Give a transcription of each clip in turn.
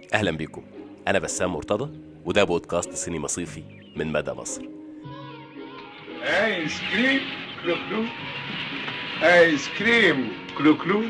أهلا بيكم. أنا بسام مرتضى وده بودكاست سينما صيفي من مدى مصر. آيس كريم كلو كلو، آيس كريم كلو كلو.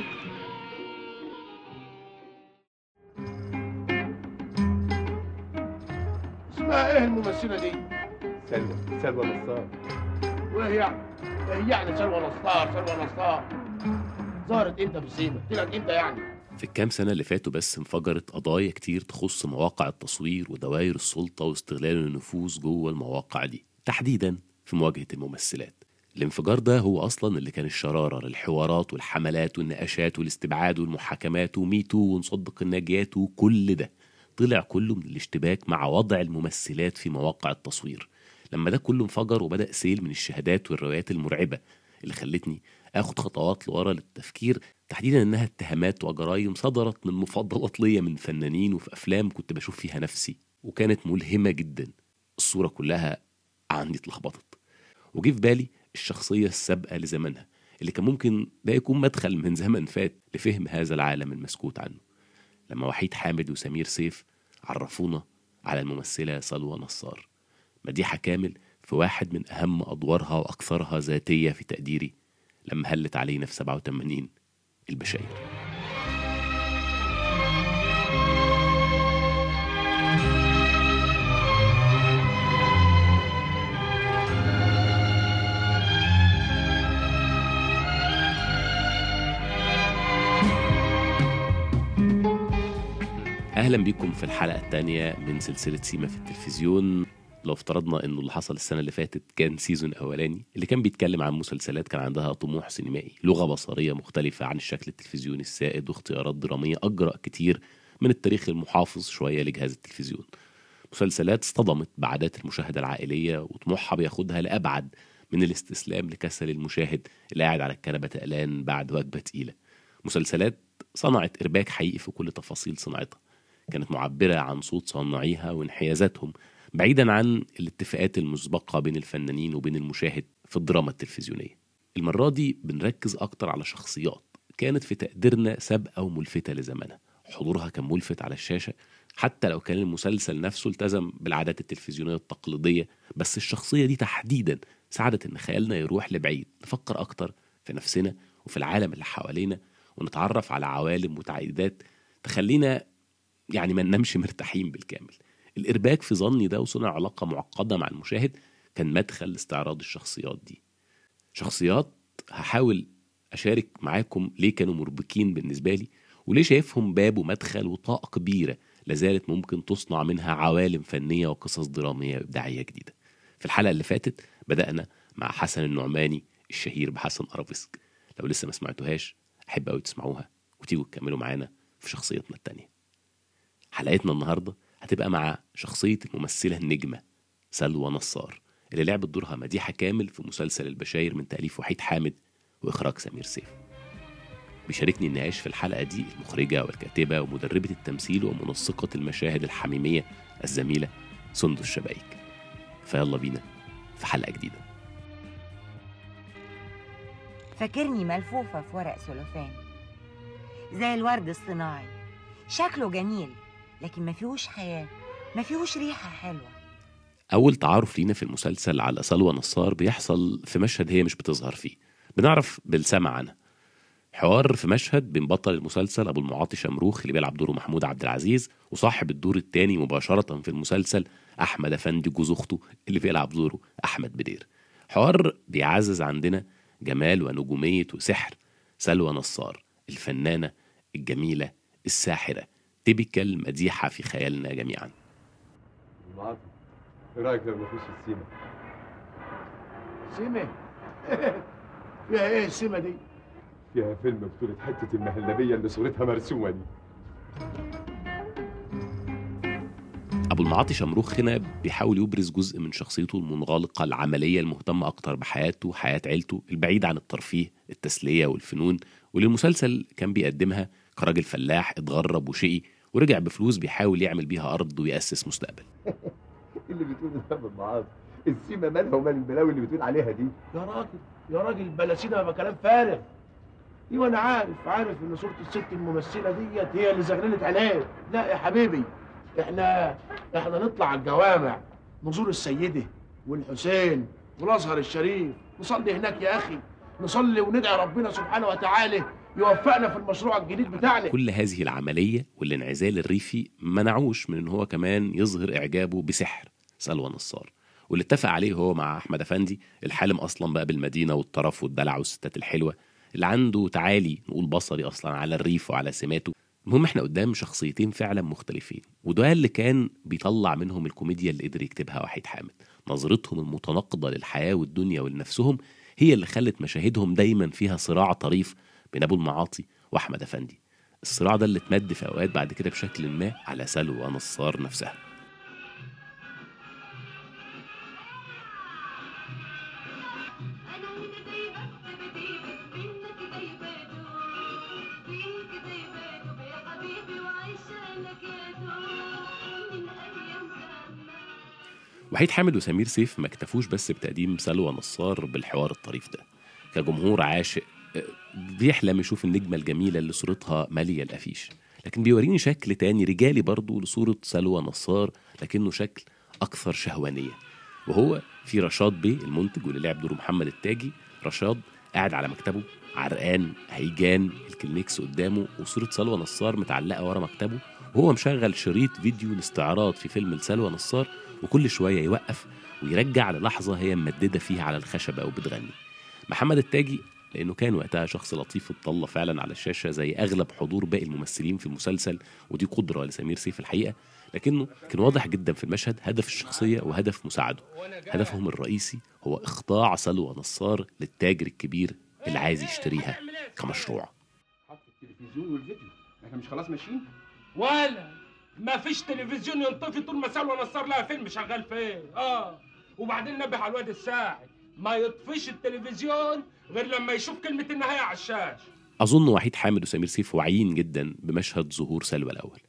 اسمها ايه الممثلة دي؟ سلوى نصار. وايه يعني؟ ايه يعني سلوى نصار؟ ظهرت امتى في السينما؟ طلعت امتى يعني؟ في الكام سنة اللي فاتوا بس انفجرت قضايا كتير تخص مواقع التصوير ودوائر السلطة واستغلال النفوذ جوه المواقع دي، تحديدا في مواجهة الممثلات. الانفجار ده هو أصلا اللي كان الشرارة للحوارات والحملات والنقاشات والاستبعاد والمحاكمات وميتو ونصدق الناجيات وكل ده طلع كله من الاشتباك مع وضع الممثلات في مواقع التصوير. لما ده كله انفجر وبدأ سيل من الشهادات والروايات المرعبة اللي خلتني اخد خطوات لورا للتفكير، تحديدا انها اتهامات وجرايم صدرت من مفضلات ليا من فنانين وفي افلام كنت بشوف فيها نفسي وكانت ملهمة جدا. الصورة كلها عندي اتلخبطت وجي في بالي الشخصية السابقة لزمنها اللي كان ممكن ده يكون مدخل من زمن فات لفهم هذا العالم المسكوت عنه، لما وحيد حامد وسمير سيف عرفونا على الممثلة سلوى نصار، مديحة كامل في واحد من أهم أدوارها وأكثرها ذاتية في تقديري لما هلت علينا في 87 البشاير. أهلا بكم في الحلقة الثانية من سلسلة سيما في التلفزيون. لو افترضنا انه اللي حصل السنة اللي فاتت كان سيزون اولاني اللي كان بيتكلم عن مسلسلات كان عندها طموح سينمائي، لغة بصرية مختلفة عن الشكل التلفزيوني السائد واختيارات درامية اجرأ كتير من التاريخ المحافظ شوية لجهاز التلفزيون، مسلسلات اصطدمت بعادات المشاهدة العائلية وطموحها بياخدها لأبعد من الاستسلام لكسل المشاهد اللي قاعد على الكنبة تقلان بعد وجبة تقيلة، مسلسلات صنعت إرباك حقيقي في كل تفاصيل صناعتها، كانت معبرة عن صوت صانعيها وانحيازاتهم بعيدا عن الاتفاقات المسبقة بين الفنانين وبين المشاهد في الدراما التلفزيونية. المرة دي بنركز أكتر على شخصيات كانت في تقديرنا سابقة وملفتة لزمانها، حضورها كان ملفت على الشاشة حتى لو كان المسلسل نفسه التزم بالعادات التلفزيونية التقليدية، بس الشخصية دي تحديدا ساعدت إن خيالنا يروح لبعيد، نفكر أكتر في نفسنا وفي العالم اللي حوالينا ونتعرف على عوالم وتعقيدات تخلينا يعني ما ننامش مرتاحين بالكامل. الإرباك في ظني ده وصنع علاقة معقدة مع المشاهد كان مدخل لاستعراض الشخصيات دي. شخصيات هحاول أشارك معاكم ليه كانوا مربكين بالنسبة لي وليه شايفهم باب ومدخل وطاقة كبيرة لازالت ممكن تصنع منها عوالم فنية وقصص درامية إبداعية جديدة. في الحلقة اللي فاتت بدأنا مع حسن النعماني الشهير بحسن أرابيسك، لو لسه ما سمعتوهاش أحب أوي تسمعوها وتيجوا تكملوا معانا في شخصيتنا التانية. حلقتنا النهاردة هتبقى مع شخصية الممثلة النجمة سلوى نصار اللي لعبت دورها مديحة كامل في مسلسل البشاير من تأليف وحيد حامد وإخراج سمير سيف. بيشاركني النقاش في الحلقة دي المخرجة والكاتبة ومدربة التمثيل ومنسقة المشاهد الحميمية الزميلة سندس شبايك. فيلا بينا في حلقة جديدة. فاكرني ملفوفة في ورق سلوفان زي الورد الصناعي، شكله جميل لكن ما فيهوش حياة، ما فيهوش ريحة حلوة. أول تعارف لينا في المسلسل على سلوى نصار بيحصل في مشهد هي مش بتظهر فيه، بنعرف بالسمع عنها. حوار في مشهد بين بطل المسلسل أبو المعاطي شمروخ اللي بيلعب دوره محمود عبد العزيز وصاحب الدور التاني مباشرة في المسلسل أحمد أفندي جوز أخته اللي بيلعب دوره أحمد بدير. حوار بيعزز عندنا جمال ونجومية وسحر سلوى نصار الفنانة الجميلة الساحرة، تبكل مديحة في خيالنا جميعا. معاطي، ايه رايك لو نخش السيما؟ سيما؟ فيها ايه السيما دي؟ فيها فيلم بطولة حتة المهلبية اللي صورتها مرسومة دي. أبو المعاطي شمروخ هنا بيحاول يبرز جزء من شخصيته المنغلقة العملية المهتمة أكتر بحياته وحياة عيلته البعيد عن الترفيه التسلية والفنون، واللي المسلسل كان بيقدمها كراجل فلاح اتغرب وشقي ورجع بفلوس بيحاول يعمل بيها أرض ويأسس مستقبل. اللي بتقول ده ابو المعاطي، السيما مالها ومال البلاوي اللي بتقول عليها دي؟ يا راجل بلاسينا بقى كلام فارغ. ايوه انا عارف ان صورة الست الممثلة ديت هي اللي زغللت عينيه. لا يا حبيبي، احنا نطلع على الجوامع، نزور السيدة والحسين والازهر الشريف، نصلي هناك يا اخي، نصلي وندعي ربنا سبحانه وتعالى يوفقنا في المشروع الجديد بتاعنا. كل هذه العملية والانعزال الريفي منعوش من ان هو كمان يظهر اعجابه بسحر سلوى نصار، واللي اتفق عليه هو مع احمد افندي الحالم اصلا بقى بالمدينة والطرف والدلع والستات الحلوة، اللي عنده تعالي نقول بصري اصلا على الريف وعلى سماته. المهم احنا قدام شخصيتين فعلا مختلفين، وده اللي كان بيطلع منهم الكوميديا اللي قدر يكتبها وحيد حامد. نظرتهم المتناقضة للحياة والدنيا ولنفسهم هي اللي خلت مشاهدهم دايما فيها صراع طريف بين ابو المعاطي واحمد افندي. الصراع ده اللي اتمد في اوقات بعد كده بشكل ما على سلوى نصار نفسها. وحيد حامد وسمير سيف ما اكتفوش بس بتقديم سلوى نصار بالحوار الطريف ده. كجمهور عاشق بيحلم يشوف النجمة الجميلة اللي صورتها مالية الأفيش، لكن بيوريني شكل تاني رجالي برضو لصورة سلوى نصار، لكنه شكل أكثر شهوانية. وهو في رشاد بيه المنتج واللي لعب دوره محمد التاجي. رشاد قاعد على مكتبه عرقان هيجان، الكلينكس قدامه وصورة سلوى نصار متعلقة ورا مكتبه، وهو مشغل شريط فيديو لاستعراض في فيلم لسلوى نصار، وكل شوية يوقف ويرجع للحظة هي ممددة فيها على الخشبة وبتغني. محمد التاجي لأنه كان وقتها شخص لطيف الطلة فعلا على الشاشة زي أغلب حضور باقي الممثلين في المسلسل، ودي قدرة لسمير سيف الحقيقة، لكنه كان واضح جدا في المشهد هدف الشخصية وهدف مساعده. هدفهم الرئيسي هو إخضاع سلوى نصار للتاجر الكبير اللي عايز يشتريها كمشروع. حط التلفزيون والفيديو، احنا مش خلاص ماشيين؟ ولا ما فيش تلفزيون ينطفي طول ما سلوى نصار لها فيلم شغال فيه. وبعدين نبه على الواد الساعي ما يطفيش التلفزيون غير لما يشوف كلمة النهاية على الشاشة. أظن وحيد حامد وسمير سيف واعيين جدا بمشهد ظهور سلوى الأول.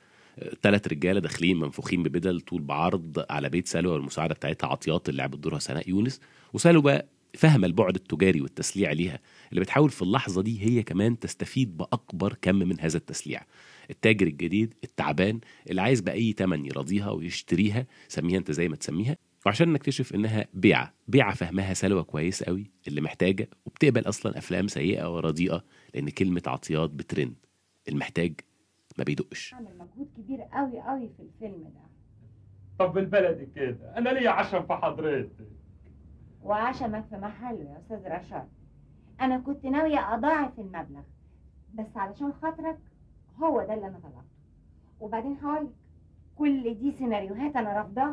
3 رجالة داخلين منفوخين ببدل طول بعرض على بيت سلوى، والمساعدة بتاعتها عطيات اللي لعبت دورها سناء يونس. وسلوى فاهمة البعد التجاري والتسليع ليها، اللي بتحاول في اللحظة دي هي كمان تستفيد بأكبر كم من هذا التسليع. التاجر الجديد التعبان اللي عايز بأي تمن يراضيها ويشتريها، سميها انت زي ما تسميها. وعشان نكتشف انها بيعة فهمها سلوى كويس قوي اللي محتاجة، وبتقبل اصلا افلام سيئة ورديئة لان كلمة عطيات بترن. المحتاج ما بيدقش. عمل مجهود كبير قوي قوي في الفيلم ده. طب بالبلدي كده انا ليا عشم في حضرتك. وعشمك في محله يا استاذ رشاد. انا كنت ناوية اضاعف المبلغ، بس علشان خاطرك هو ده اللي انا طلبته. وبعدين هقولك كل دي سيناريوهات انا رافضاها.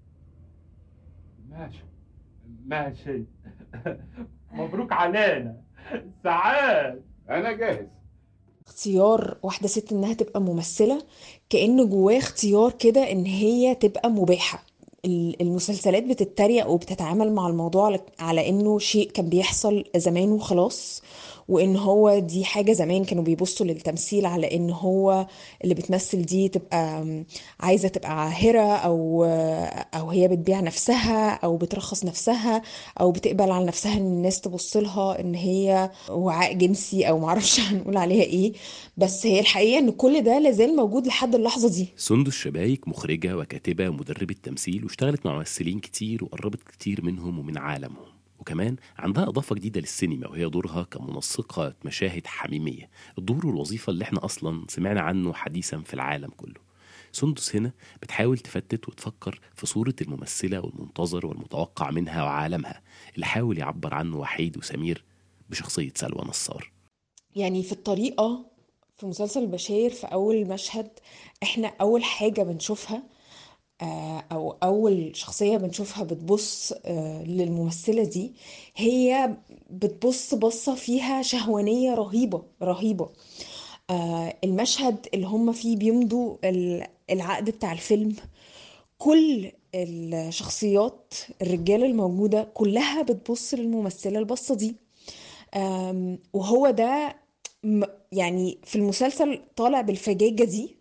ماشي مبروك علينا سعاد. انا جاهز. اختيار واحدة ست انها تبقى ممثلة كأن جواه اختيار كده ان هي تبقى مباحة. المسلسلات بتتريق وبتتعامل مع الموضوع على انه شيء كان بيحصل زمان وخلاص، وان هو دي حاجة زمان كانوا بيبصوا للتمثيل على ان هو اللي بتمثل دي تبقى عايزة تبقى عاهرة او هي بتبيع نفسها او بترخص نفسها او بتقبل على نفسها ان الناس تبص لها ان هي وعاء جنسي او معرفش هنقول عليها ايه. بس هي الحقيقة ان كل ده لازال موجود لحد اللحظة دي. سندس شبايك مخرجة وكاتبة ومدربة تمثيل، واشتغلت مع ممثلين كتير وقربت كتير منهم ومن عالمهم، وكمان عندها إضافة جديدة للسينما وهي دورها كمنسقة مشاهد حميمية، الدور والوظيفة اللي احنا أصلا سمعنا عنه حديثا في العالم كله. سندس هنا بتحاول تفتت وتفكر في صورة الممثلة والمنتظر والمتوقع منها وعالمها اللي حاول يعبر عنه وحيد وسمير بشخصية سلوى نصار. يعني في الطريقة في مسلسل البشاير في أول مشهد احنا أول حاجة بنشوفها أو أول شخصية بنشوفها بتبص للممثلة دي، هي بتبص بصة فيها شهوانية رهيبة رهيبة. المشهد اللي هم فيه بيمضوا العقد بتاع الفيلم، كل الشخصيات الرجال الموجودة كلها بتبص للممثلة البصة دي. وهو ده يعني في المسلسل طالع بالفجاجة دي،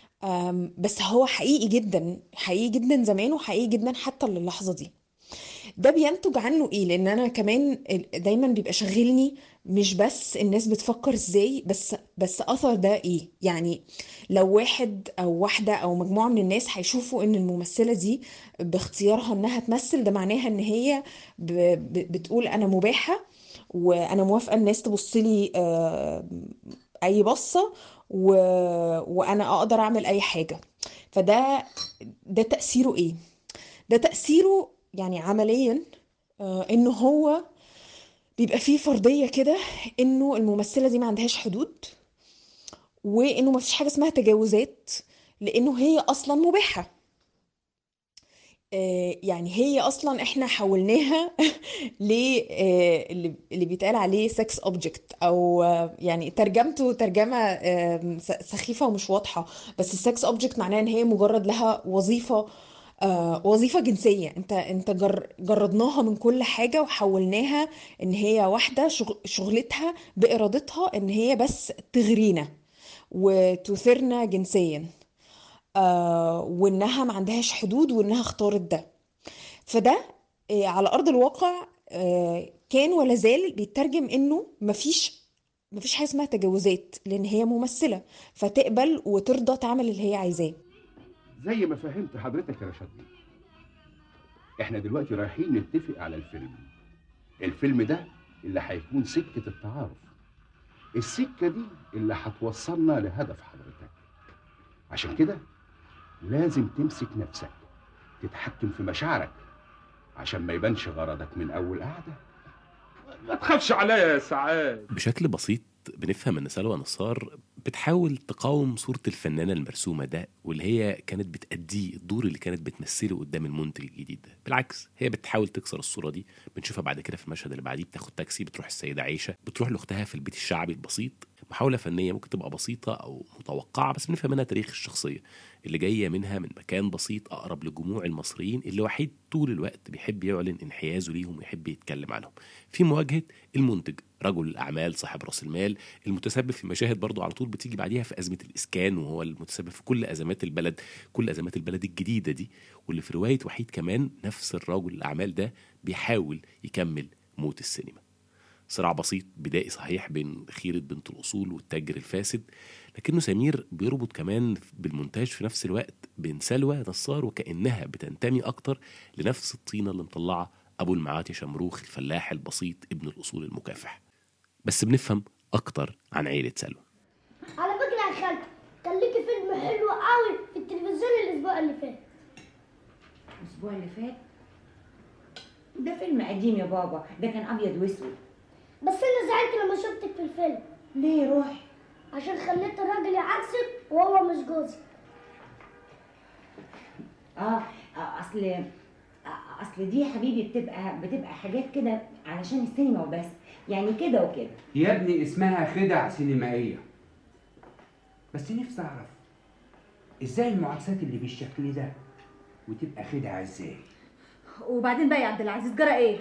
بس هو حقيقي جدا حقيقي جدا زمان وحقيقي جدا حتى للحظة دي. ده بينتج عنه ايه؟ لان انا كمان دايما بيبقى شاغلني مش بس الناس بتفكر ازاي، بس اثر ده ايه. يعني لو واحد او واحدة او مجموعة من الناس هيشوفوا ان الممثلة دي باختيارها انها تمثل، ده معناها ان هي بتقول انا مباحة وانا موافقة الناس تبص لي اي بصة، و... وانا اقدر اعمل اي حاجة. ده تأثيره ايه؟ ده تأثيره يعني عمليا انه هو بيبقى فيه فرضية كده انه الممثلة دي ما عندهاش حدود، وانه ما فيش حاجة اسمها تجاوزات، لانه هي اصلا مباحة. يعني هي اصلا احنا حولناها ل اللي بيتقال عليه سكس اوبجكت، او يعني ترجمته ترجمة سخيفة ومش واضحة. بس السكس اوبجكت معناه ان هي مجرد لها وظيفة، وظيفة جنسية. انت جردناها من كل حاجة وحولناها ان هي واحدة شغلتها بإرادتها ان هي بس تغرينا وتثيرنا جنسيا، وانها ما عندهاش حدود وانها اختارت ده. فده على ارض الواقع كان ولا زال بيترجم انه مفيش حاجه اسمها تجاوزات، لان هي ممثله فتقبل وترضى تعمل اللي هي عايزاه. زي ما فهمت حضرتك يا رشاد بيه، احنا دلوقتي رايحين نتفق على الفيلم ده اللي هيكون سكة التعارف، السكة دي اللي هتوصلنا لهدف حضرتك. عشان كده لازم تمسك نفسك، تتحكم في مشاعرك عشان ما يبانش غرضك من اول قعدة. ما تخافش عليا يا سعاد. بشكل بسيط بنفهم ان سلوى نصار بتحاول تقاوم صورة الفنانة المرسومة ده واللي هي كانت بتأديه، الدور اللي كانت بتمثله قدام المنتج الجديد ده. بالعكس هي بتحاول تكسر الصورة دي. بنشوفها بعد كده في المشهد اللي بعديه بتاخد تاكسي، بتروح السيدة عيشة، بتروح لأختها في البيت الشعبي البسيط. محاولة فنية ممكن تبقى بسيطة أو متوقعة، بس بنفهم منها تاريخ الشخصية اللي جاية منها من مكان بسيط أقرب لجموع المصريين اللي وحيد طول الوقت بيحب يعلن انحيازه ليهم ويحب يتكلم عنهم، في مواجهة المنتج رجل الأعمال صاحب رأس المال المتسبب في مشاهد برضو على طول بتيجي بعديها في أزمة الإسكان، وهو المتسبب في كل أزمات البلد، كل أزمات البلد الجديدة دي. واللي في رواية وحيد كمان نفس الرجل الأعمال ده بيحاول يكمل موت السينما. صراع بسيط بدائي صحيح بين خيرة بنت الأصول والتاجر الفاسد، لكنه سمير بيربط كمان بالمونتاج في نفس الوقت بين سلوى نصار وكأنها بتنتمي أكتر لنفس الطينة اللي مطلعة أبو المعاطي شمروخ الفلاح البسيط ابن الأصول المكافح. بس بنفهم أكتر عن عيلة سلوى. على فكرة يا خالتي، كان ليكي فيلم حلو قوي في التلفزيون الأسبوع اللي فات. الأسبوع اللي فات؟ ده فيلم قديم يا بابا، ده كان أبيض وأسود. بس أنا زعلت لما شفتك في الفيلم. ليه روحي؟ عشان خليت الراجل يعكسك وهو مش جوزي. أصل دي يا حبيبي بتبقى حاجات كده علشان السينما وبس، يعني كده وكده. يا ابني اسمها خدع سينمائية. بس نفسي أعرف إزاي المعاكسات اللي بالشكل ده وتبقى خدعة إزاي؟ وبعدين بقى يا عبد العزيز جرى إيه؟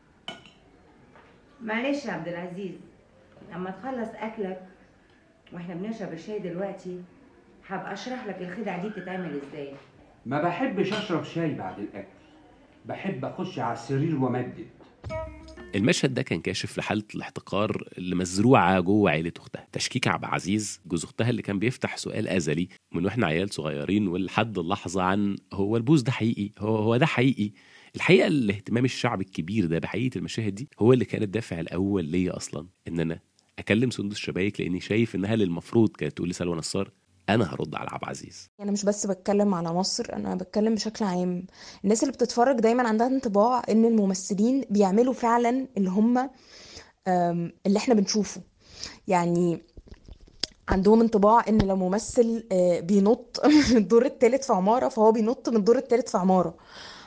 معلش يا عبد العزيز، لما تخلص أكلك واحنا بنشرب الشاي دلوقتي هبقى اشرح لك الخدعة دي بتتعمل ازاي. ما بحبش أشرب شاي بعد الأكل، بحب أخش على السرير ومدد. المشهد ده كان كاشف لحالة الاحتقار اللي مزروعة جوه عيلة أختها. تشكيك عبد العزيز جوز أختها اللي كان بيفتح سؤال أزلي من واحنا عيال صغيرين ولحد اللحظة عن هو البوز ده حقيقي، هو ده حقيقي. الحقيقة الاهتمام الشعب الكبير ده بحقيقة المشاهد دي هو اللي كان الدافع الأول ليا أصلا إن أنا أكلم سندس شبايك، لأني شايف إنها اللي المفروض كانت تقول لسلوى نصار أنا هرد على عبد العزيز. أنا مش بس بتكلم على مصر، أنا بتكلم بشكل عام. الناس اللي بتتفرج دايما عندها انطباع إن الممثلين بيعملوا فعلا اللي احنا بنشوفه. يعني عندهم انطباع إن لو ممثل بينط من الدور الثالث في عمارة فهو بينط من الدور الثالث في عمارة.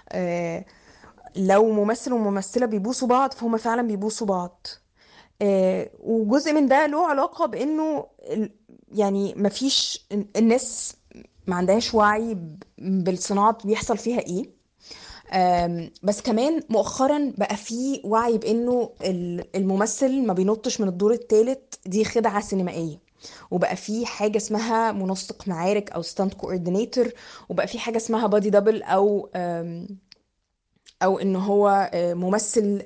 لو ممثل وممثلة بيبوسوا بعض فهم فعلا بيبوسوا بعض. وجزء من ده له علاقة بأنه يعني مفيش الناس ما عندهاش وعي بالصناعة بيحصل فيها ايه. بس كمان مؤخرا بقى في وعي بأنه الممثل ما بينطش من الدور الثالث، دي خدعة سينمائية. وبقى في حاجة اسمها منسق معارك أو ستانت كوردينيتور، وبقى في حاجة اسمها بادي دبل او ان هو ممثل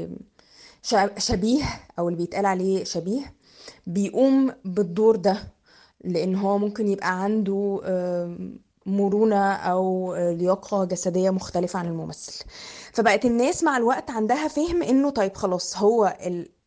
شبيه، او اللي بيتقال عليه شبيه، بيقوم بالدور ده لان هو ممكن يبقى عنده مرونة او لياقة جسدية مختلفة عن الممثل. فبقت الناس مع الوقت عندها فهم انه طيب خلاص، هو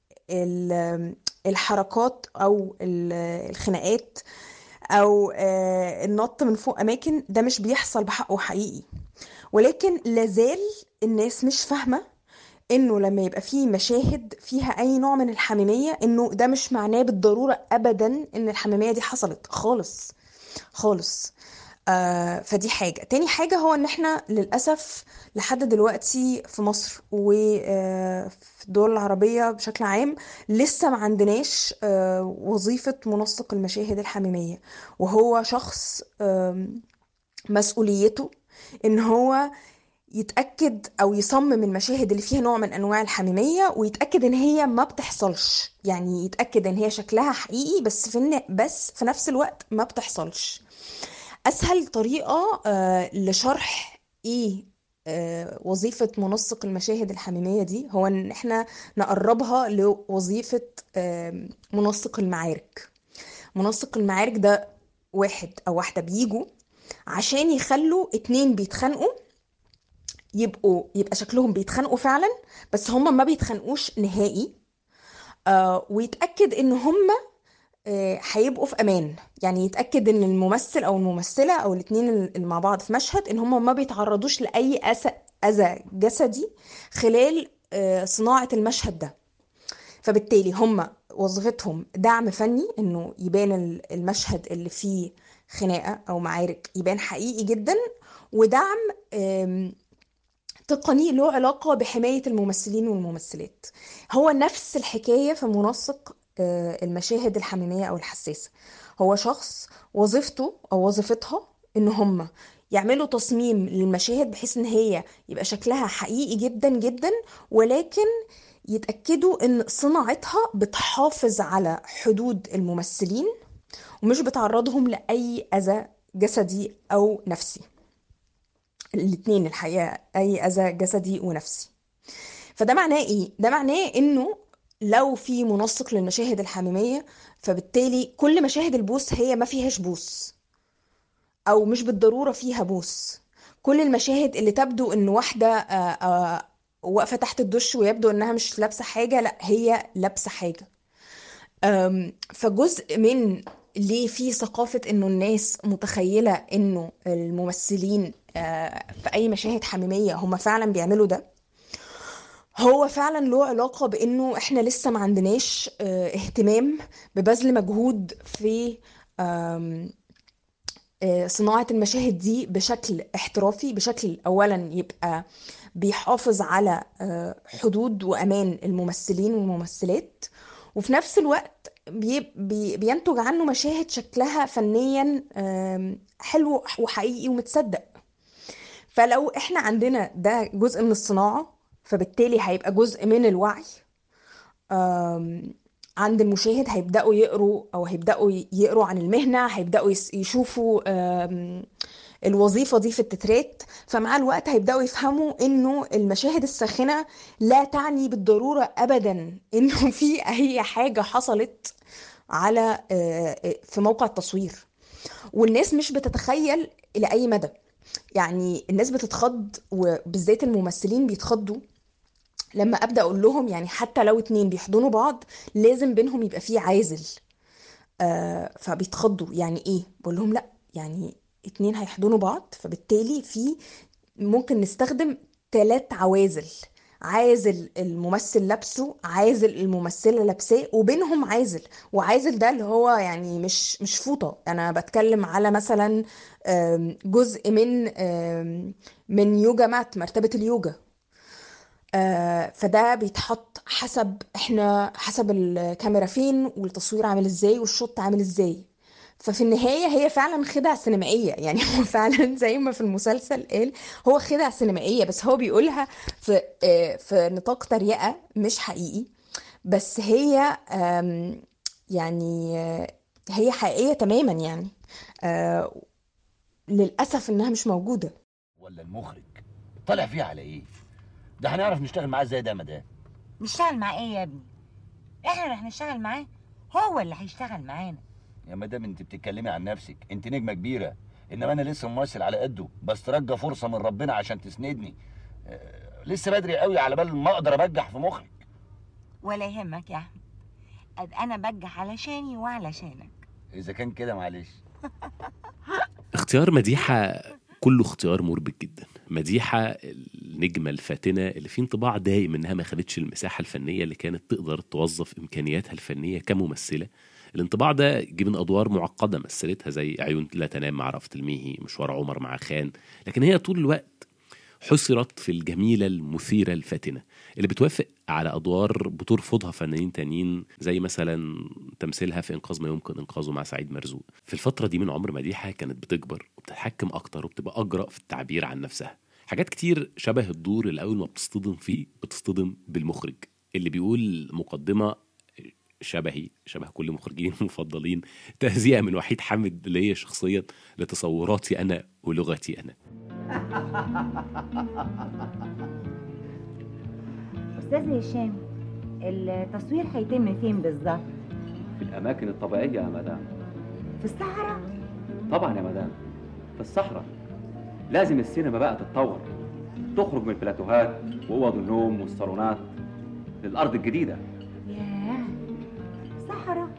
الحركات او الخناقات او النط من فوق اماكن ده مش بيحصل بحقه حقيقي. ولكن لازال الناس مش فاهمة انه لما يبقى فيه مشاهد فيها اي نوع من الحميمية، انه ده مش معناه بالضرورة ابدا ان الحميمية دي حصلت خالص خالص. فدي حاجة. تاني حاجة هو ان احنا للأسف لحد دلوقتي في مصر وفي الدول العربية بشكل عام لسه ما عندناش وظيفة منسق المشاهد الحميمية، وهو شخص مسؤوليته ان هو يتأكد او يصمم المشاهد اللي فيها نوع من انواع الحميمية، ويتأكد ان هي ما بتحصلش، يعني يتأكد ان هي شكلها حقيقي بس في نفس الوقت ما بتحصلش. اسهل طريقة لشرح ايه وظيفة منسق المشاهد الحميمية دي هو ان احنا نقربها لوظيفة منسق المعارك. منسق المعارك ده واحد او واحدة بيجوا عشان يخلوا اتنين بيتخانقوا يبقى شكلهم بيتخانقوا فعلا، بس هم ما بيتخانقوش نهائي. ويتأكد ان هم هيبقوا في امان، يعني يتأكد ان الممثل او الممثلة او الاتنين اللي مع بعض في مشهد ان هم ما بيتعرضوش لأي أذى جسدي خلال صناعة المشهد ده. فبالتالي هم وظيفتهم دعم فني، انه يبان المشهد اللي فيه خناقة او معارك يبان حقيقي جدا، ودعم تقني له علاقة بحماية الممثلين والممثلات. هو نفس الحكاية في منسق المشاهد الحميمية أو الحساسة. هو شخص وظيفته أو وظيفتها إن هم يعملوا تصميم للمشاهد بحيث إن هي يبقى شكلها حقيقي جدا جدا، ولكن يتأكدوا إن صناعتها بتحافظ على حدود الممثلين ومش بتعرضهم لأي أذى جسدي أو نفسي. الاتنين الحقيقة، أي أذى جسدي ونفسي. فده معناه إيه؟ ده معناه إنه لو في منسق للمشاهد الحميمية فبالتالي كل مشاهد البوس هي ما فيهاش بوس، أو مش بالضرورة فيها بوس. كل المشاهد اللي تبدو إن واحدة واقفة تحت الدش ويبدو إنها مش لابسة حاجة، لا هي لابسة حاجة. فجزء من ليه في ثقافة انه الناس متخيلة انه الممثلين في اي مشاهد حميمية هم فعلا بيعملوا ده، هو فعلا له علاقة بانه احنا لسه ما عندناش اهتمام ببذل مجهود في صناعة المشاهد دي بشكل احترافي، بشكل اولا يبقى بيحافظ على حدود وامان الممثلين والممثلات، وفي نفس الوقت بينتج عنه مشاهد شكلها فنيا حلو وحقيقي ومتصدق. فلو احنا عندنا ده جزء من الصناعة، فبالتالي هيبقى جزء من الوعي عند المشاهد. هيبدأوا يقروا عن المهنة، هيبدأوا يشوفوا الوظيفة دي في التترات. فمع الوقت هيبدأوا يفهموا انه المشاهد الساخنة لا تعني بالضرورة ابدا انه في اي حاجة حصلت على في موقع التصوير. والناس مش بتتخيل الى اي مدى، يعني الناس بتتخض، وبالذات الممثلين بيتخضوا لما ابدا اقول لهم يعني حتى لو اتنين بيحضنوا بعض لازم بينهم يبقى فيه عازل. فبيتخضوا، يعني ايه؟ بقول لهم لا، يعني اتنين هيحضنوا بعض فبالتالي في ممكن نستخدم 3 عوازل. عازل الممثل لابسه، عازل الممثلة لابساه، وبينهم عازل. وعازل ده اللي هو يعني مش فوطة، انا بتكلم على مثلا جزء من يوجا مات، مرتبة اليوجا. فده بيتحط حسب الكاميرا فين والتصوير عامل ازاي والشوت عامل ازاي. ففي النهاية هي فعلا خدعة سينمائية، يعني هو فعلا زي ما في المسلسل قال هو خدعة سينمائية، بس هو بيقولها في نطاق تريقة مش حقيقي. بس هي يعني هي حقيقية تماما، يعني للأسف إنها مش موجودة. ولا المخرج طالع فيه على ايه؟ ده هنعرف نشتغل معاه ازاي ده يا مدام؟ نشتغل معاه ايه يا ابني؟ احنا اللي هنشتغل معاه، هو اللي هيشتغل معانا. يا مدام انت بتتكلمي عن نفسك، انت نجمه كبيره، انما انا لسه ممثل على قده، بس ترجى فرصه من ربنا عشان تسندني. لسه بدري قوي على بال ما اقدر ابجح في مخرج. ولا يهمك يا احمد، انا بجح علشاني وعلشانك. اذا كان كده معلش. اختيار مديحة كله اختيار مربك جدا. مديحة النجمة الفاتنة اللي في انطباع دايم انها ما خدتش المساحة الفنية اللي كانت تقدر توظف امكانياتها الفنية كممثلة. الانطباع ده جه من ادوار معقدة مثلتها زي عيون لا تنام مع رأفت الميهي، مشوار عمر مع خان، لكن هي طول الوقت حصرت في الجميلة المثيرة الفاتنة اللي بتوافق على أدوار بترفضها فنانين تانيين، زي مثلا تمثيلها في إنقاذ ما يمكن إنقاذه مع سعيد مرزوق. في الفترة دي من عمر مديحة كانت بتكبر وبتتحكم أكتر وبتبقى أجرأ في التعبير عن نفسها. حاجات كتير شبه الدور اللي أول ما بتصطدم فيه بتصطدم بالمخرج اللي بيقول مقدمة شبه كل مخرجين المفضلين، تهزيئة من وحيد حامد اللي هي شخصيا لتصوراتي أنا ولغتي أنا. أستاذ هشام، التصوير هيتم فين بالظبط؟ في الأماكن الطبيعية يا مدام. في الصحراء؟ طبعا يا مدام، في الصحراء. لازم السينما بقى تتطور، تخرج من البلاتوهات وأوض النوم والصالونات للأرض الجديدة. ياه، صحراء؟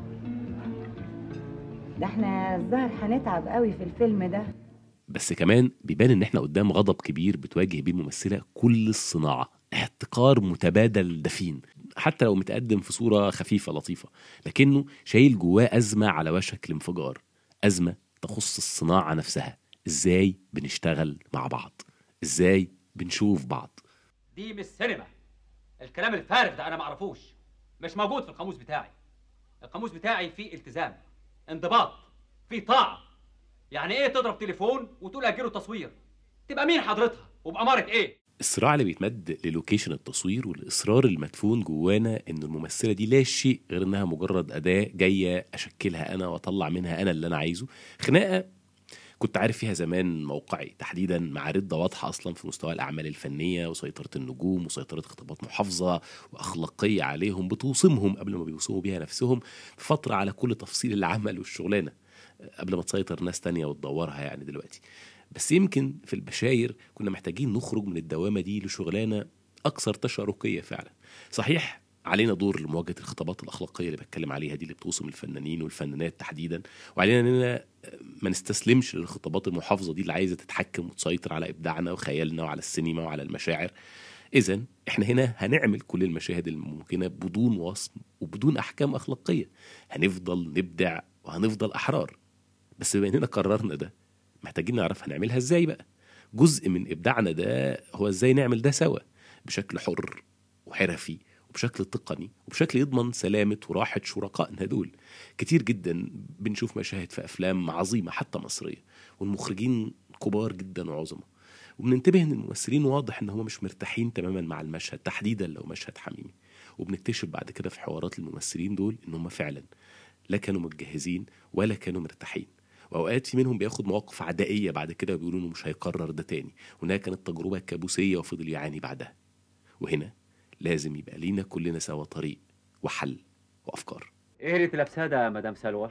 ده احنا الظاهر هنتعب قوي في الفيلم ده. بس كمان بيبان ان احنا قدام غضب كبير بتواجه بيه الممثلة كل الصناعة، احتقار متبادل دفين، حتى لو متقدم في صورة خفيفة لطيفة، لكنه شايل جواه أزمة على وشك الانفجار، أزمة تخص الصناعة نفسها. ازاي بنشتغل مع بعض، ازاي بنشوف بعض. دي مش سينما. الكلام الفارغ ده انا معرفوش، مش موجود في القاموس بتاعي. القاموس بتاعي فيه التزام، انضباط، فيه طاعة. يعني ايه تضرب تليفون وتقول اجيله تصوير؟ تبقى مين حضرتها وبأمارة ايه؟ الصراع اللي بيتمد للوكيشن التصوير والإصرار المدفون جوانا إن الممثلة دي لا شيء غير إنها مجرد أداة جاية أشكلها أنا وأطلع منها أنا اللي أنا عايزه. خناقة كنت عارف فيها زمان موقعي تحديدا، مع ردة واضحة أصلا في مستوى الأعمال الفنية وسيطرة النجوم وسيطرة خطابات محافظة وأخلاقية عليهم بتوصمهم قبل ما بيوصموا بيها نفسهم في فترة على كل تفصيل العمل والشغلانة قبل ما تسيطر ناس تانية وتدورها يعني دلوقتي. بس يمكن في البشاير كنا محتاجين نخرج من الدوامة دي لشغلانة أكثر تشاركية فعلا. صحيح علينا دور لمواجهة الخطابات الأخلاقية اللي بتكلم عليها دي اللي بتوصم الفنانين والفنانات تحديدا، وعلينا أننا ما نستسلمش للخطابات المحافظة دي اللي عايزة تتحكم وتسيطر على إبداعنا وخيالنا وعلى السينما وعلى المشاعر. إذن إحنا هنا هنعمل كل المشاهد الممكنة بدون وصم وبدون أحكام أخلاقية، هنفضل نبدع وهنفضل أحرار. بس بما إننا قررنا ده محتاجين نعرف هنعملها إزاي بقى. جزء من إبداعنا ده هو إزاي نعمل ده سوا بشكل حر وحرفي وبشكل تقني وبشكل يضمن سلامة وراحة شركائنا دول. كتير جدا بنشوف مشاهد في أفلام عظيمة حتى مصرية والمخرجين كبار جدا وعظمة، وبننتبه ان الممثلين واضح ان هم مش مرتاحين تماما مع المشهد تحديدا لو مشهد حميمي، وبنكتشف بعد كده في حوارات الممثلين دول ان هم فعلا لا كانوا متجهزين ولا كانوا مرتاحين، واوقات في منهم بياخد مواقف عدائية بعد كده وبيقولوا انه مش هيكرر ده تاني، وانها كانت تجربة كابوسية وفضل يعاني بعدها. وهنا لازم يبقى لينا كلنا سوا طريق وحل وافكار. ايه اللي لابساه ده يا مدام سلوى؟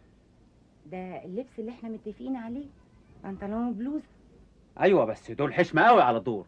ده اللبس اللي احنا متفقين عليه، بنطلون وبلوزه. ايوه بس دول حشمه قوي على الدور.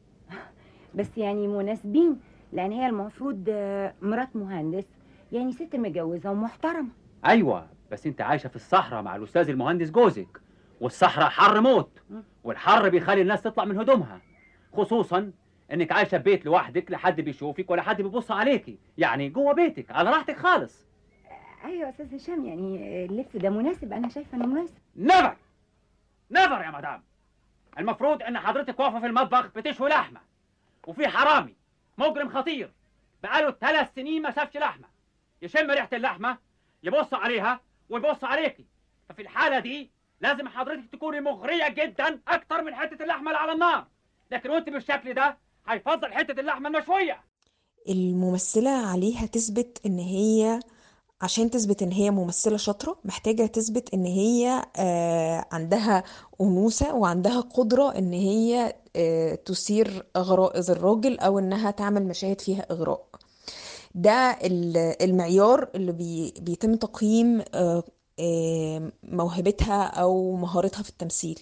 بس يعني مناسبين، لان هي المفروض مرات مهندس، يعني ست متجوزه ومحترمه. ايوه بس انت عايشه في الصحراء مع الاستاذ المهندس جوزك، والصحراء حر موت، والحر بيخلي الناس تطلع من هدومها، خصوصا انك عايشه في بيت لوحدك، لا حد بيشوفك ولا حد بيبص عليكي، يعني جوه بيتك على راحتك خالص. ايوه يا استاذ هشام، يعني اللبس ده مناسب، انا شايفه انه مناسب. نيفر نيفر يا مدام. المفروض ان حضرتك واقفه في المطبخ بتشوي لحمه، وفي حرامي مجرم خطير بقاله 3 سنين ما شافش لحمه، يشم ريحه اللحمه يبص عليها ويبص عليكي. ففي الحاله دي لازم حضرتك تكوني مغريه جدا اكتر من حته اللحمه اللي على النار، لكن وانت بالشكل ده هيفضل حته اللحمه المشويه. الممثلة عليها تثبت ان هي عشان تثبت ان هي ممثلة شاطرة محتاجة تثبت ان هي عندها أنوثة وعندها قدرة ان هي تثير غرائز الراجل او انها تعمل مشاهد فيها اغراء. ده المعيار اللي بيتم تقييم موهبتها او مهارتها في التمثيل.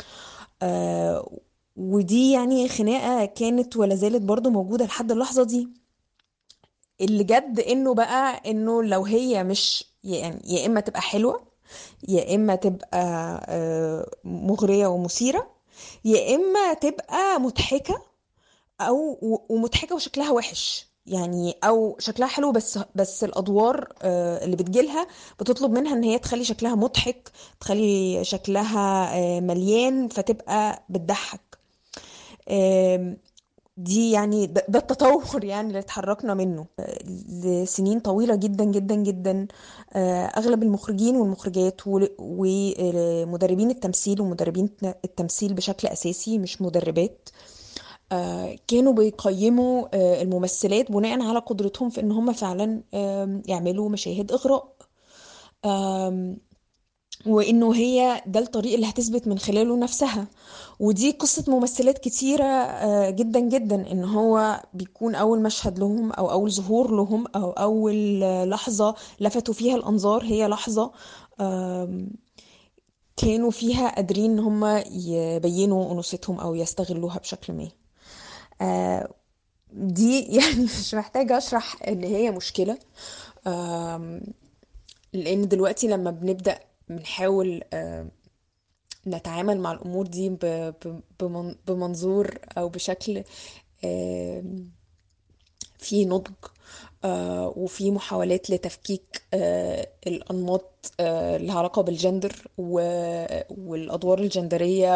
ودي يعني خناقة كانت ولا زالت برضو موجودة لحد اللحظة دي. اللي جد انه بقى انه لو هي مش يعني يا اما تبقى حلوة يا اما تبقى مغرية ومثيرة يا اما تبقى مضحكة او ومضحكة وشكلها وحش يعني، او شكلها حلو بس الادوار اللي بتجيلها بتطلب منها ان هي تخلي شكلها مضحك، تخلي شكلها مليان فتبقى بتضحك. دي يعني ده التطور يعني اللي اتحركنا منه لسنين طويلة جدا جدا جدا. أغلب المخرجين والمخرجات ومدربين التمثيل ومدربين التمثيل بشكل أساسي مش مدربات كانوا بيقيموا الممثلات بناء على قدرتهم في إن هم فعلا يعملوا مشاهد إغراء، وانه هي ده الطريق اللي هتثبت من خلاله نفسها. ودي قصة ممثلات كتيرة جدا جدا، ان هو بيكون اول مشهد لهم او اول ظهور لهم او اول لحظة لفتوا فيها الانظار هي لحظة كانوا فيها قادرين ان هم يبينوا انوثتهم او يستغلوها بشكل ما. دي يعني مش محتاجة اشرح ان هي مشكلة، لان دلوقتي لما بنبدأ بنحاول نتعامل مع الأمور دي بمنظور أو بشكل في نضج وفي محاولات لتفكيك الأنماط اللي علاقة بالجندر والأدوار الجندرية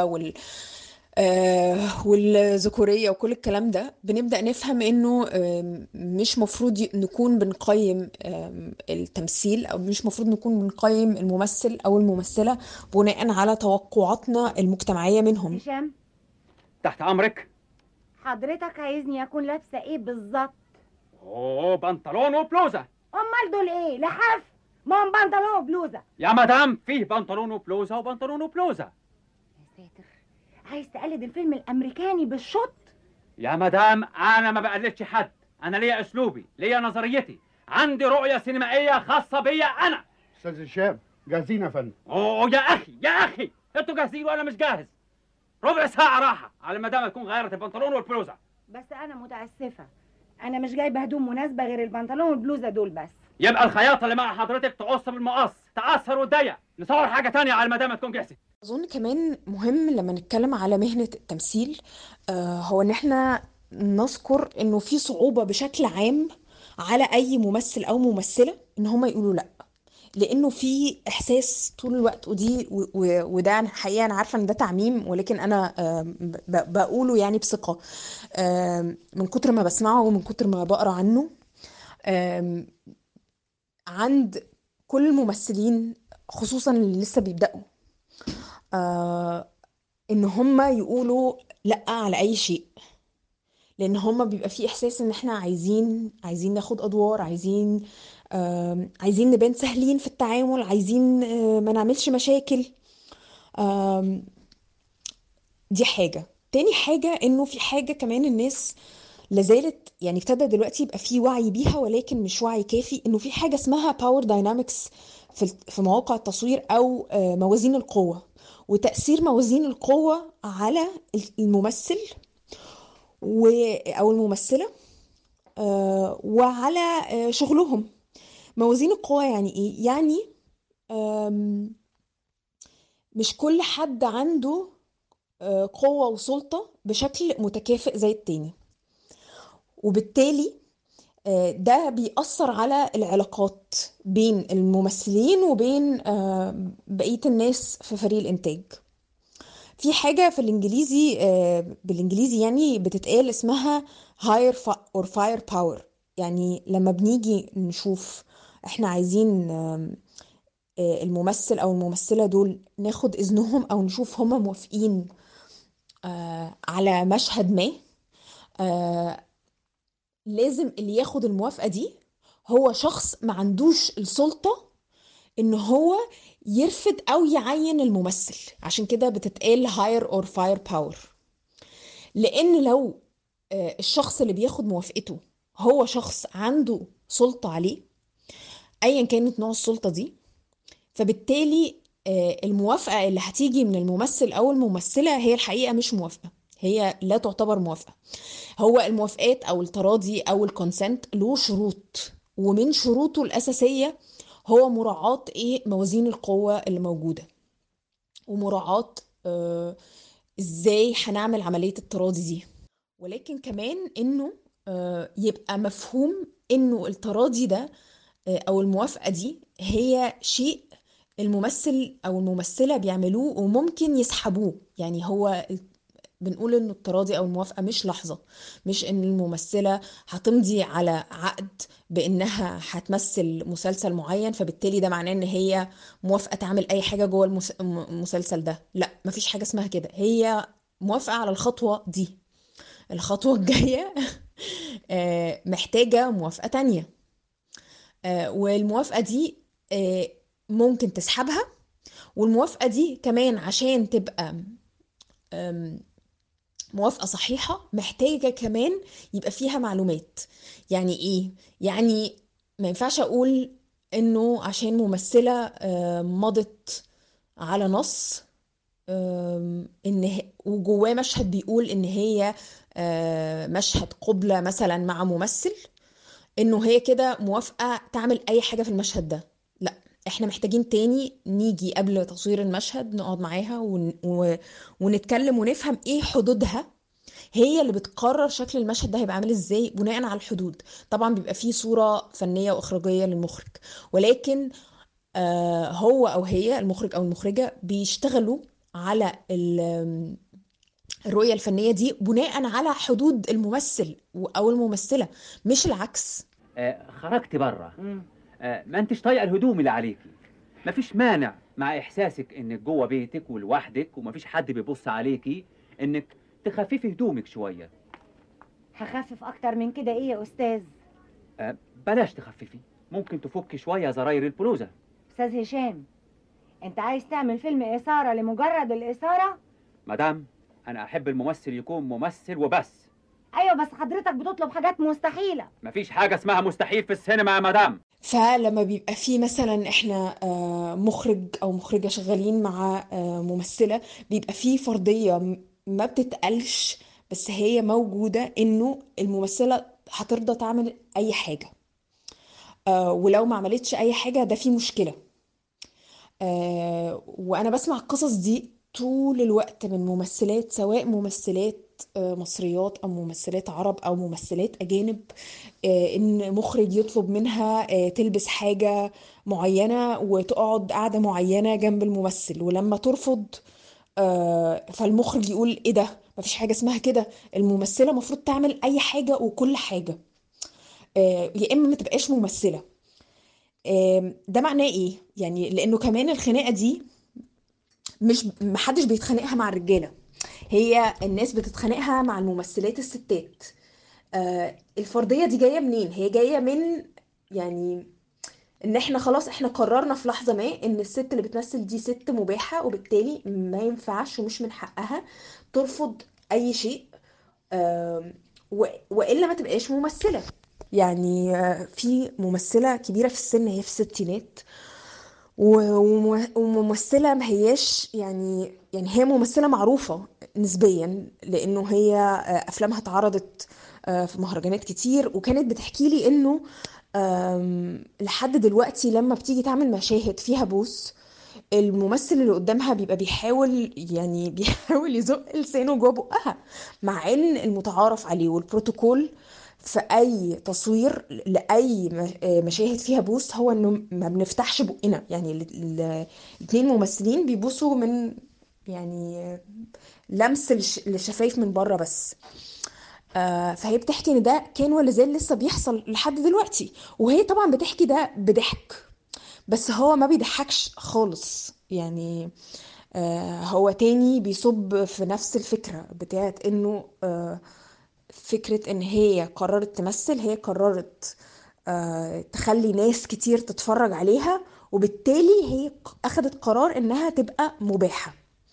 والذكورية وكل الكلام ده، بنبدأ نفهم انه مش مفروض نكون بنقيم التمثيل او مش مفروض نكون بنقيم الممثل او الممثلة بناء على توقعاتنا المجتمعية منهم. هشام، تحت امرك. حضرتك عايزني اكون لابسة ايه بالظبط؟ بنطلون وبلوزة. امال دول ايه؟ لحاف؟ ما هم بنطلون وبلوزة يا مدام، فيه بنطلون وبلوزة وبنطلون وبلوزة. يا ساتر، عايز تقلد الفيلم الامريكاني بالشط؟ يا مدام انا ما بقلدش حد، انا ليا اسلوبي، ليا نظريتي، عندي رؤية سينمائية خاصة بيا انا. استاذ هشام، جاهزين يا فندم؟ يا اخي انتوا جاهزين وانا مش جاهز. ربع ساعة راحة على ما دام تكون غيرت البنطلون والبلوزة. بس انا متاسفة، انا مش جايبه هدوم مناسبة غير البنطلون والبلوزة دول بس. يبقى الخياطة اللي مع حضرتك تقص بالمقص، تأثر وتضيق، نصور حاجة تانية على ما دام تكون جاهزة. أظن كمان مهم لما نتكلم على مهنة التمثيل هو إن احنا نذكر إنه في صعوبة بشكل عام على أي ممثل أو ممثلة إن هما يقولوا لأ، لأنه في إحساس طول الوقت. وده حقيقة أنا عارفة إن ده تعميم، ولكن أنا بقوله يعني بثقة من كتر ما بسمعه ومن كتر ما بقرأ عنه. عند كل الممثلين خصوصا اللي لسه بيبدأوا ان هم يقولوا لا على اي شيء، لان هم بيبقى في احساس ان احنا عايزين ناخد ادوار، عايزين نبان سهلين في التعامل، عايزين ما نعملش مشاكل. دي حاجة. تاني حاجة انه في حاجة كمان الناس لازالت يعني ابتدى دلوقتي يبقى في وعي بيها ولكن مش وعي كافي، انه في حاجة اسمها باور داينامكس في مواقع التصوير او موازين القوة، وتأثير موازين القوة على الممثل أو الممثلة وعلى شغلهم. موازين القوة يعني إيه؟ يعني مش كل حد عنده قوة وسلطة بشكل متكافئ زي التاني، وبالتالي ده بيأثر على العلاقات بين الممثلين وبين بقية الناس في فريق الإنتاج. في حاجة في الإنجليزي بالإنجليزي يعني بتتقال اسمها hire or fire power. يعني لما بنيجي نشوف احنا عايزين الممثل أو الممثلة دول ناخد إذنهم أو نشوف هما موافقين على مشهد ما، لازم اللي ياخد الموافقة دي هو شخص ما عندوش السلطة ان هو يرفض او يعين الممثل، عشان كده بتتقال hire or fire power. لان لو الشخص اللي بياخد موافقته هو شخص عنده سلطة عليه ايا كانت نوع السلطة دي، فبالتالي الموافقة اللي هتيجي من الممثل او الممثلة هي الحقيقة مش موافقة، هي لا تعتبر موافقة. هو الموافقات او التراضي او الكونسنت له شروط، ومن شروطه الأساسية هو مراعاة موازين القوة اللي موجودة، ومراعاة ازاي هنعمل عملية التراضي دي. ولكن كمان انه يبقى مفهوم انه التراضي ده او الموافقة دي هي شيء الممثل او الممثلة بيعملوه وممكن يسحبوه. يعني هو بنقول انه التراضي او الموافقة مش لحظة، مش ان الممثلة هتمضي على عقد بانها هتمثل مسلسل معين فبالتالي ده معناه ان هي موافقة تعمل اي حاجة جوه المسلسل ده. لا، مفيش حاجة اسمها كده، هي موافقة على الخطوة دي. الخطوة الجاية محتاجة موافقة تانية، والموافقة دي ممكن تسحبها، والموافقة دي كمان عشان تبقى موافقة صحيحة محتاجة كمان يبقى فيها معلومات. يعني ايه؟ يعني ما ينفعش اقول انه عشان ممثلة مضت على نص وجواه مشهد بيقول ان هي مشهد قبلة مثلا مع ممثل، انه هي كده موافقة تعمل اي حاجة في المشهد ده. لا، احنا محتاجين تاني نيجي قبل تصوير المشهد نقعد معاها ونتكلم ونفهم ايه حدودها. هي اللي بتقرر شكل المشهد ده هيبقى عامل ازاي بناء على الحدود. طبعا بيبقى فيه صورة فنية واخراجية للمخرج، ولكن هو او هي المخرج او المخرجة بيشتغلوا على الرؤية الفنية دي بناء على حدود الممثل او الممثلة، مش العكس. خرجت بره، ما انتش طايقه الهدوم اللي عليكي. مفيش مانع مع احساسك انك جوه بيتك ولوحدك ومفيش حد بيبص عليكي انك تخففي هدومك شويه. هخفف اكتر من كده ايه يا استاذ؟ بلاش تخففي، ممكن تفكي شويه زراير البلوزه. استاذ هشام، انت عايز تعمل فيلم اثاره لمجرد الاثاره؟ مدام، انا احب الممثل يكون ممثل وبس. ايوه بس حضرتك بتطلب حاجات مستحيله. مفيش حاجه اسمها مستحيل في السينما يا مدام. فلما بيبقى في مثلا احنا مخرج او مخرجة شغالين مع ممثلة، بيبقى في فرضية ما بتتقالش بس هي موجودة، انه الممثلة هترضى تعمل اي حاجة، ولو ما عملتش اي حاجة ده في مشكلة. وانا بسمع القصص دي طول الوقت من ممثلات، سواء ممثلات مصريات او ممثلات عرب او ممثلات اجانب، ان مخرج يطلب منها تلبس حاجة معينة وتقعد قاعدة معينة جنب الممثل، ولما ترفض فالمخرج يقول ايه ده، مفيش حاجة اسمها كده، الممثلة مفروض تعمل اي حاجة وكل حاجة، يا اما ما تبقاش ممثلة. ده معناه ايه؟ يعني لانه كمان الخناقة دي مش محدش بيتخانقها مع الرجالة، هي الناس بتتخانقها مع الممثلات الستات. الفرضية دي جاية منين؟ هي جاية من يعني ان احنا خلاص احنا قررنا في لحظة ما ان الست اللي بتمثل دي ست مباحة، وبالتالي ما ينفعش ومش من حقها ترفض اي شيء، وإلا ما تبقاش ممثلة. يعني في ممثلة كبيرة في السن، هي في الستينات، وممثلة ما هياش يعني هي ممثلة معروفة نسبيا، لأنه هي أفلامها اتعرضت في مهرجانات كتير، وكانت بتحكي لي إنه لحد دلوقتي لما بتيجي تعمل مشاهد فيها بوس، الممثل اللي قدامها بيبقى بيحاول يزق لسانه جوه بقها، مع ان المتعارف عليه والبروتوكول في اي تصوير لاي مشاهد فيها بوس هو انه ما بنفتحش بقنا. يعني الاثنين ممثلين بيبوسوا من يعني لمس الشفايف من بره بس. فهي بتحكي ان ده كان ولا زال لسه بيحصل لحد دلوقتي، وهي طبعا بتحكي ده بضحك، بس هو ما بيضحكش خالص. يعني هو تاني بيصب في نفس الفكرة بتاعت انه فكرة ان هي قررت تمثل، هي قررت تخلي ناس كتير تتفرج عليها، وبالتالي هي أخدت قرار إنها تبقى مباحة.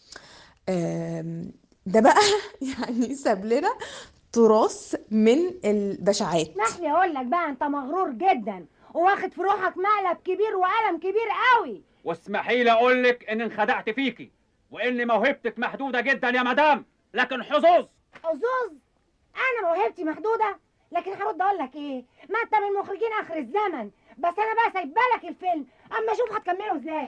ده بقى يعني ساب لنا تراث من البشاعات. اسمح لي اقول لك بقى، انت مغرور جدا وواخد في روحك مقلب كبير وقلم كبير قوي. واسمحي لي اقول لك ان انخدعت فيكي، وان موهبتك محدوده جدا يا مدام، لكن حظوظ. انا موهبتي محدوده، لكن هرد اقول لك ايه، ما انت من مخرجين اخر الزمن، بس انا بقى سايبه لك الفيلم اما اشوف هتكمله ازاي.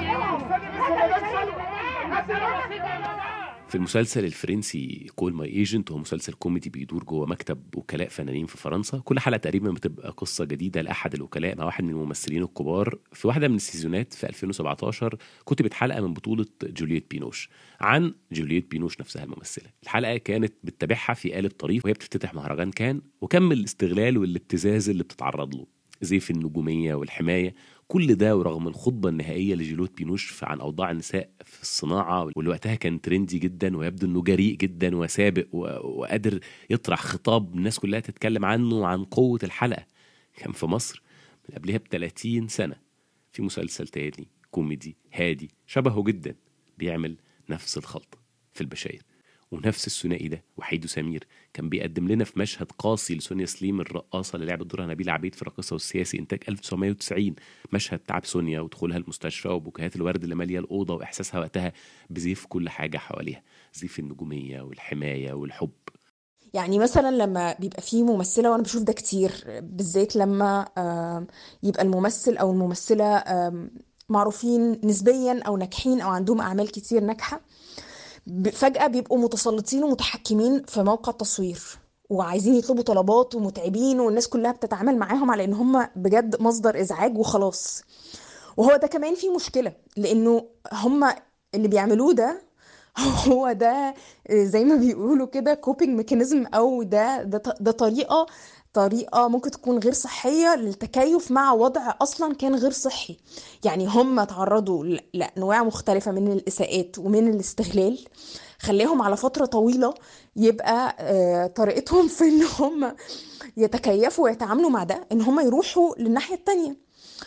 في المسلسل الفرنسي كول ماي ايجنت، هو مسلسل كوميدي بيدور جوه مكتب وكلاء فنانين في فرنسا. كل حلقه تقريبا بتبقى قصه جديده لاحد الوكلاء مع واحد من الممثلين الكبار. في واحده من السيزونات في 2017 كتبت حلقه من بطوله جولييت بينوش عن جولييت بينوش نفسها الممثله. الحلقه كانت بتتابعها في قالب طريف وهي بتفتتح مهرجان كان، وكم الاستغلال والابتزاز اللي بتتعرض له، زيف النجوميه والحمايه، كل ده ورغم الخطبة النهائية لجولييت بينوش عن أوضاع النساء في الصناعة، واللي وقتها كان ترندي جدا ويبدو أنه جريء جدا وسابق وقادر يطرح خطاب الناس كلها تتكلم عنه وعن قوة الحلقة. كان في مصر من قبلها ب30 سنة في مسلسل تاني كوميدي هادي شبهه جدا بيعمل نفس الخلطة في البشاير، ونفس الثنائي ده وحيد وسمير كان بيقدم لنا في مشهد قاسي لسونيا سليم الرقاصة اللي لعبت دورها نبيلة عبيد في الراقصة والسياسي إنتاج 1990، مشهد تعب سونيا ودخولها المستشفى وبكايات الورد اللي مالية الأوضة وإحساسها وقتها بزيف كل حاجة حواليها، زيف النجومية والحماية والحب. يعني مثلا لما بيبقى فيه ممثلة، وأنا بشوف ده كتير بالذات لما يبقى الممثل أو الممثلة معروفين نسبيا أو ناجحين أو عندهم أعمال كتير ناجحة، فجأة بيبقوا متسلطين ومتحكمين في موقع التصوير وعايزين يطلبوا طلبات ومتعبين، والناس كلها بتتعامل معاهم على ان هم بجد مصدر ازعاج وخلاص. وهو ده كمان فيه مشكلة، لانه هم اللي بيعملوه ده هو ده زي ما بيقولوا كده كوبينج ميكانيزم، او ده طريقة ممكن تكون غير صحية للتكيف مع وضع أصلا كان غير صحي. يعني هم تعرضوا لأنواع مختلفة من الإساءات ومن الاستغلال، خليهم على فترة طويلة يبقى طريقتهم في إن هم يتكيفوا ويتعاملوا مع ده إن هم يروحوا للناحية التانية.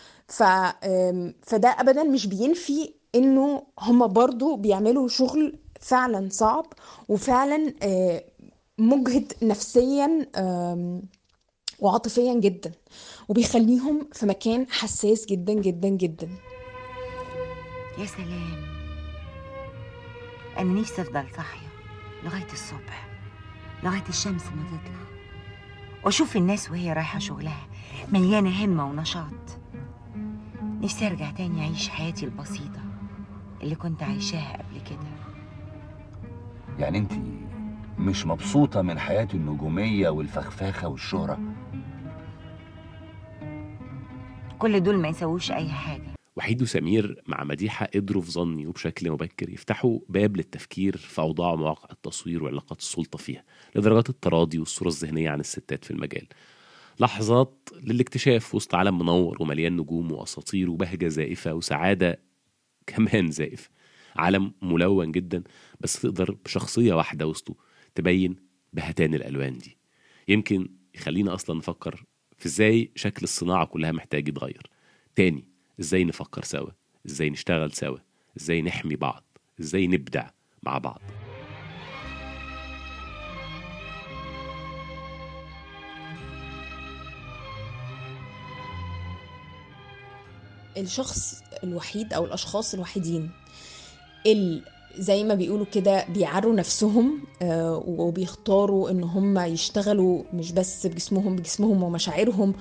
فده أبدا مش بينفي إنه هم برضو بيعملوا شغل فعلا صعب وفعلا مجهد نفسيا وعاطفيا جدا، وبيخليهم في مكان حساس جدا جدا جدا. يا سلام، أنا نفسي أفضل صاحية لغاية الصبح، لغاية الشمس ما تطلع، وأشوف الناس وهي رايحة شغلها مليانة همة ونشاط. نفسي أرجع تاني أعيش حياتي البسيطة اللي كنت عايشاها قبل كده. يعني انت مش مبسوطة من حياة النجومية والفخفاخة والشهرة؟ كل دول ما يسووش أي حاجة. وحيد وسمير مع مديحة قدروا في ظني وبشكل مبكر يفتحوا باب للتفكير في أوضاع مواقع التصوير وعلاقات السلطة فيها، لدرجات التراضي والصورة الذهنية عن الستات في المجال. لحظات للاكتشاف وسط عالم منور ومليان نجوم وأساطير وبهجة زائفة وسعادة كمان زائفة. عالم ملون جدا، بس تقدر بشخصية واحدة وسطه تبين بهتان الألوان دي. يمكن يخلينا أصلا نفكر في إزاي شكل الصناعة كلها محتاج يتغير تاني. إزاي نفكر سوا، إزاي نشتغل سوا، إزاي نحمي بعض، إزاي نبدع مع بعض. الشخص الوحيد أو الأشخاص الوحيدين اللي زي ما بيقولوا كده بيعروا نفسهم وبيختاروا ان هم يشتغلوا مش بس بجسمهم ومشاعرهم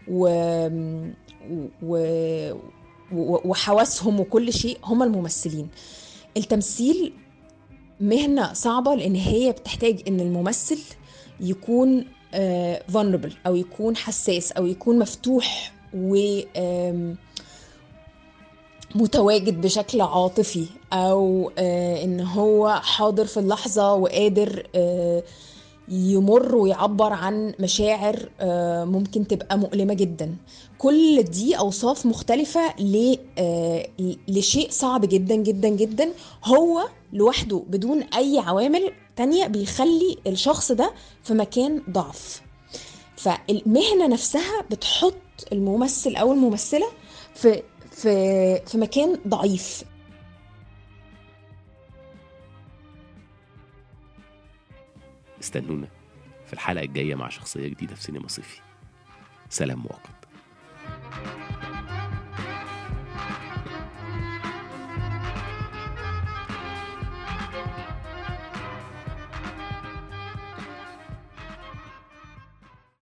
وحواسهم وكل شيء، هم الممثلين. التمثيل مهنة صعبة لان هي بتحتاج ان الممثل يكون vulnerable او يكون حساس او يكون مفتوح متواجد بشكل عاطفي، او ان هو حاضر في اللحظة وقادر يمر ويعبر عن مشاعر ممكن تبقى مؤلمة جدا. كل دي اوصاف مختلفة لشيء صعب جدا جدا جدا، هو لوحده بدون اي عوامل تانية بيخلي الشخص ده في مكان ضعف. فالمهنة نفسها بتحط الممثل أو الممثلة في مكان ضعيف. استنونا في الحلقة الجاية مع شخصية جديدة في سينما صيفي. سلام مؤقت.